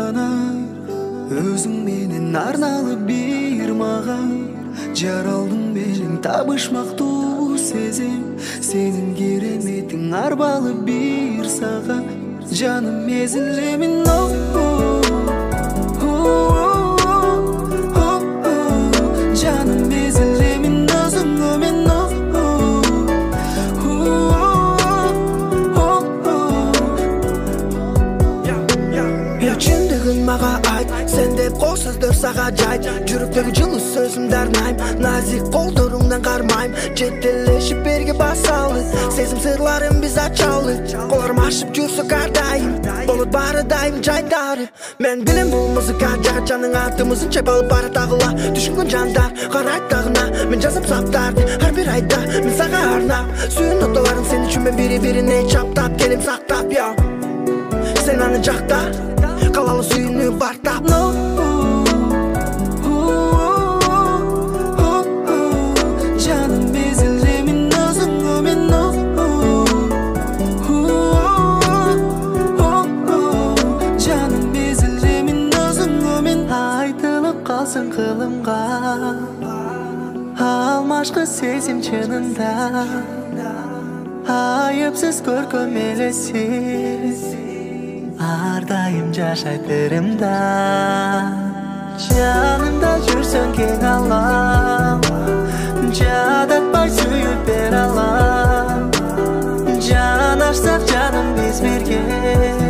жанар, өзің менен арналы бир мага. Жаралдың менен табышмактуу сезим, сенин кереметиң арбалы бир сага. Жаным езілемін, жаным езілемін өзіңе мен. Чындыгын мага айт, сен деп кол сөздөр сага жайт. Жүрөктөгү жылуу сөзүмдү арнайм, назик колдоруңдан кармайм. Жетелешип берге басалы, сезим сырларын биз ачалы. Колорум ашып жүрсөк ар дайым, болот баары дайым жайдарып. Мен билем бул музыка жагат жаның атымызын чайпалып баратагыла. Түшүнгөн жандар карайт дагына, мен жазам саптарды ар бир айда мен сага арнап. Сүйүүн ноталарың сен үчүн мен бири-бирине чаптап, келем сактап, я. Сен аны жакта, калалы сүйүүнү бартап. Жаным езілемін өзіңе мен. Жаным езілемін өзіңе мен. Айтылып қалсың қылымға, алмашқы сезім чынында. Айыпсыз көркем елесіз, ардайым жашайтырымда. Жанымда жүрсің кең алам, жадатпай сүйіп бер алам. Жан ашсақ жаным біз берге.